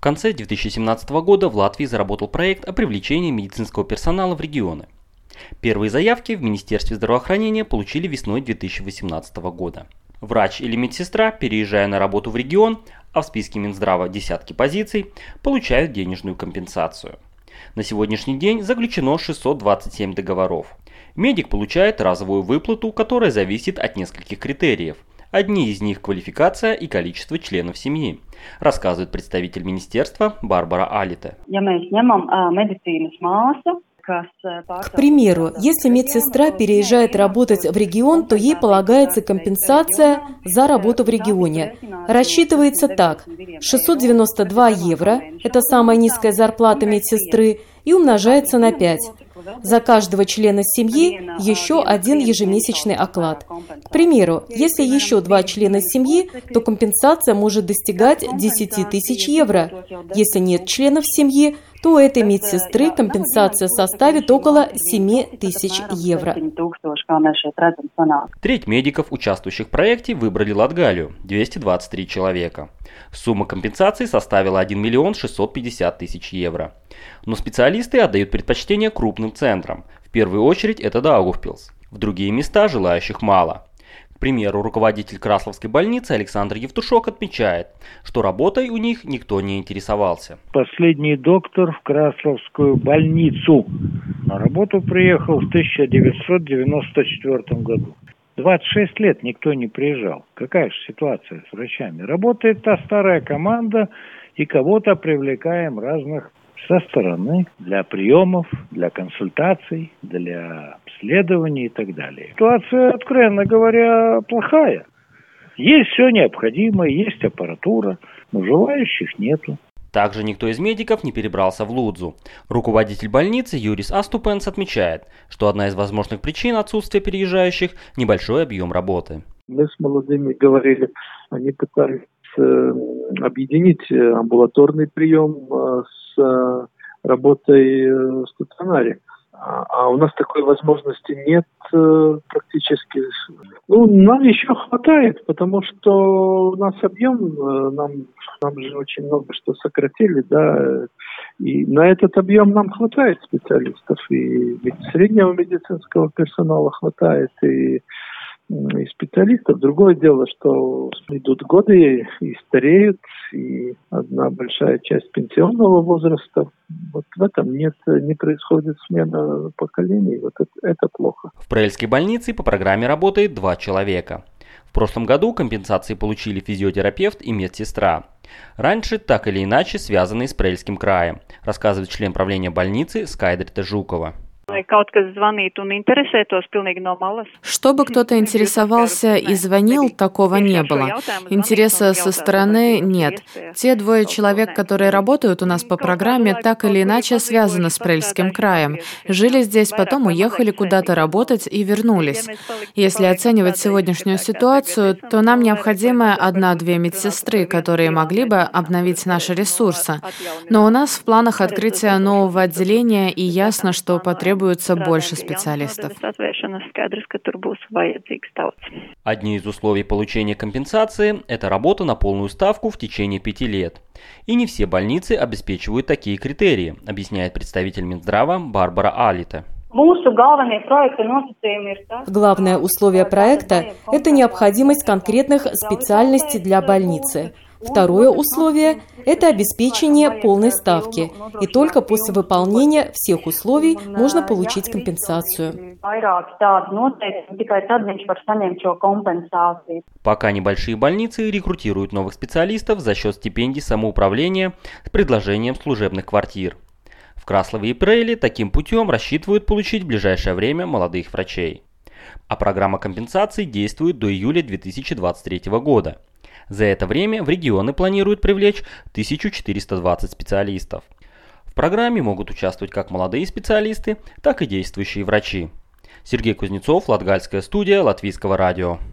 конце 2017 года в Латвии заработал проект о привлечении медицинского персонала в регионы. Первые заявки в Министерстве здравоохранения получили весной 2018 года. Врач или медсестра, переезжая на работу в регион, а в списке Минздрава десятки позиций, получают денежную компенсацию. На сегодняшний день заключено 627 договоров. Медик получает разовую выплату, которая зависит от нескольких критериев. Одни из них – квалификация и количество членов семьи, рассказывает представитель министерства Барбара Алите. К примеру, если медсестра переезжает работать в регион, то ей полагается компенсация за работу в регионе. Рассчитывается так: 692 евро – это самая низкая зарплата медсестры, и умножается на 5. За каждого члена семьи еще один ежемесячный оклад. К примеру, если еще 2 члена семьи, то компенсация может достигать 10 тысяч евро. Если нет членов семьи, то у этой медсестры компенсация составит около 7 тысяч евро. Треть медиков, участвующих в проекте, выбрали Латгалию – 223 человека. Сумма компенсации составила 1 миллион 650 тысяч евро. Но специалисты отдают предпочтение крупным центрам. В первую очередь это Даугавпилс. В другие места желающих мало. К примеру, руководитель Красловской больницы Александр Евтушок отмечает, что работой у них никто не интересовался. Последний доктор в Красловскую больницу на работу приехал в 1994 году. 26 лет никто не приезжал. Какая же ситуация с врачами? Работает та старая команда, и кого-то привлекаем разных со стороны для приемов, для консультаций, для обследований и так далее. Ситуация, откровенно говоря, плохая. Есть все необходимое, есть аппаратура, но желающих нету. Также никто из медиков не перебрался в Лудзу. Руководитель больницы Юрис Аступенс отмечает, что одна из возможных причин отсутствия переезжающих – небольшой объем работы. Мы с молодыми говорили, они пытались объединить амбулаторный прием с работой в стационаре. А у нас такой возможности нет практически. Нам еще хватает, потому что у нас объем, нам же очень много что сократили, да, и на этот объем нам хватает специалистов, и среднего медицинского персонала хватает, и специалистов. Другое дело, что идут годы и стареют, и одна большая часть пенсионного возраста. Вот в этом не происходит смена поколений. Вот это плохо. В Прельской больнице по программе работает 2 человека. В прошлом году компенсации получили физиотерапевт и медсестра. Раньше так или иначе связанные с Прельским краем, рассказывает член правления больницы Скайдрита Жукова. Чтобы кто-то интересовался и звонил, такого не было. Интереса со стороны нет. Те 2 человек, которые работают у нас по программе, так или иначе связаны с Прельским краем. Жили здесь, потом уехали куда-то работать и вернулись. Если оценивать сегодняшнюю ситуацию, то нам необходимы 1-2 медсестры, которые могли бы обновить наши ресурсы. Но у нас в планах открытия нового отделения, и ясно, что потребуется больше специалистов. Одни из условий получения компенсации – это работа на полную ставку в течение 5 лет. И не все больницы обеспечивают такие критерии, объясняет представитель Минздрава Барбара Алите. Главное условие проекта – это необходимость конкретных специальностей для больницы. Второе условие – это обеспечение полной ставки, и только после выполнения всех условий можно получить компенсацию. Пока небольшие больницы рекрутируют новых специалистов за счет стипендий самоуправления с предложением служебных квартир. В Краслове и Прейле таким путем рассчитывают получить в ближайшее время молодых врачей. А программа компенсаций действует до июля 2023 года. За это время в регионы планируют привлечь 1420 специалистов. В программе могут участвовать как молодые специалисты, так и действующие врачи. Сергей Кузнецов, Латгальская студия Латвийского радио.